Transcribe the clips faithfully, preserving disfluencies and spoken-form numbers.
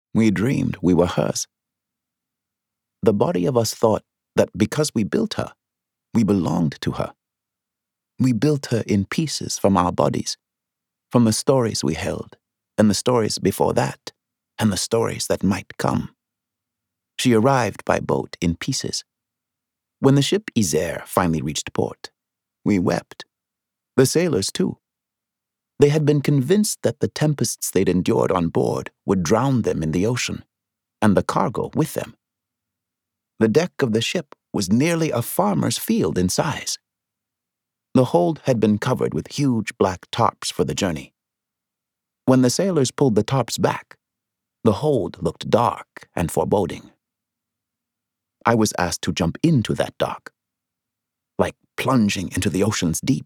We dreamed we were hers. The body of us thought that because we built her, we belonged to her. We built her in pieces from our bodies, from the stories we held, and the stories before that, and the stories that might come. She arrived by boat in pieces. When the ship Isère finally reached port, we wept. The sailors, too. They had been convinced that the tempests they'd endured on board would drown them in the ocean, and the cargo with them. The deck of the ship was nearly a farmer's field in size. The hold had been covered with huge black tarps for the journey. When the sailors pulled the tarps back, the hold looked dark and foreboding. I was asked to jump into that dark, like plunging into the ocean's deep.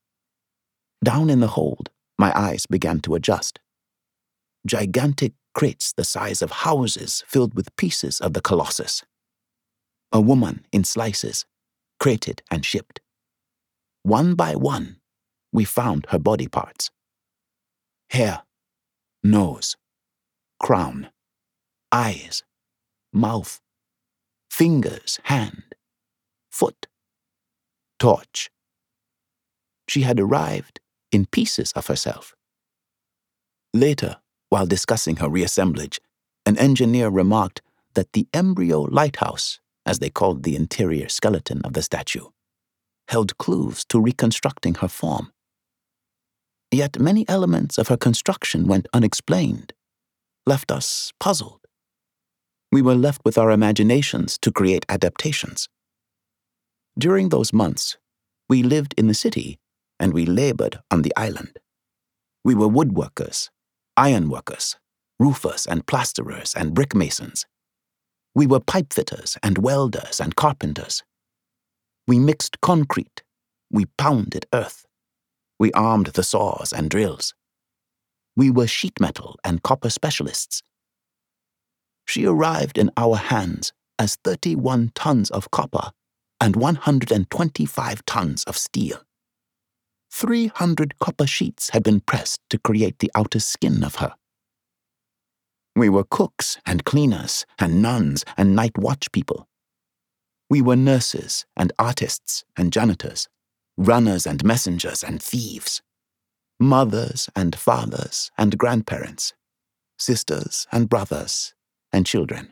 Down in the hold, my eyes began to adjust. Gigantic crates the size of houses filled with pieces of the Colossus. A woman in slices, crated and shipped. One by one, we found her body parts. Hair, nose, crown, eyes, mouth, fingers, hand, foot, torch. She had arrived in pieces of herself. Later, while discussing her reassemblage, an engineer remarked that the embryo lighthouse, as they called the interior skeleton of the statue, held clues to reconstructing her form. Yet many elements of her construction went unexplained, left us puzzled. We were left with our imaginations to create adaptations. During those months, we lived in the city and we labored on the island. We were woodworkers, ironworkers, roofers and plasterers and brick masons. We were pipe fitters and welders and carpenters. We mixed concrete. We pounded earth. We armed the saws and drills. We were sheet metal and copper specialists. She arrived in our hands as thirty-one tons of copper and one hundred twenty-five tons of steel. Three hundred copper sheets had been pressed to create the outer skin of her. We were cooks and cleaners and nuns and night watch people. We were nurses and artists and janitors, runners and messengers and thieves, mothers and fathers and grandparents, sisters and brothers and children.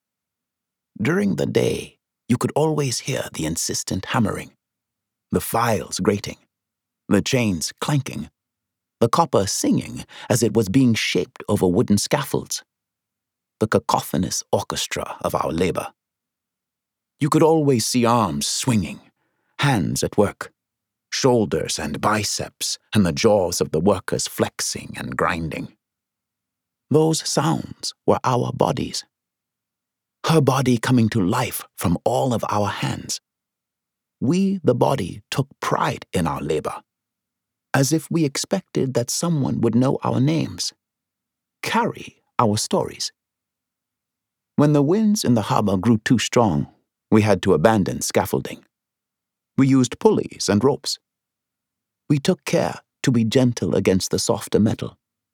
During the day, you could always hear the insistent hammering, the files grating, the chains clanking, the copper singing as it was being shaped over wooden scaffolds, the cacophonous orchestra of our labor. You could always see arms swinging, hands at work, shoulders and biceps, and the jaws of the workers flexing and grinding. Those sounds were our bodies. Her body coming to life from all of our hands. We, the body, took pride in our labor, as if we expected that someone would know our names, carry our stories. When the winds in the harbor grew too strong, we had to abandon scaffolding. We used pulleys and ropes. We took care to be gentle against the softer metal.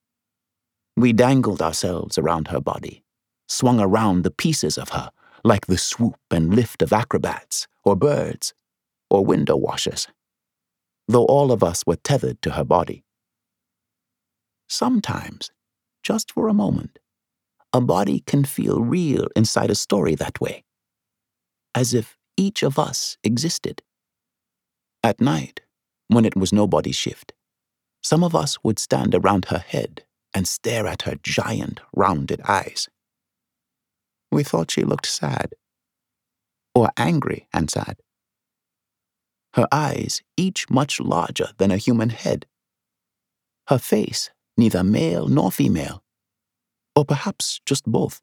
We dangled ourselves around her body, swung around the pieces of her like the swoop and lift of acrobats or birds or window washers, though all of us were tethered to her body. Sometimes, just for a moment, a body can feel real inside a story that way, as if each of us existed. At night, when it was nobody's shift, some of us would stand around her head and stare at her giant, rounded eyes. We thought she looked sad, or angry and sad. Her eyes each much larger than a human head. Her face neither male nor female, or perhaps just both.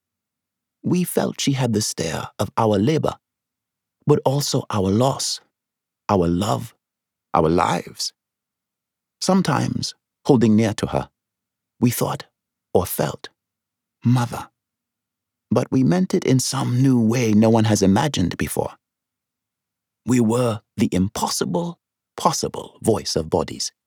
We felt she had the stare of our labor, but also our loss, our love, our lives. Sometimes, holding near to her, we thought or felt, Mother. But we meant it in some new way no one has imagined before. We were the impossible, possible voice of bodies.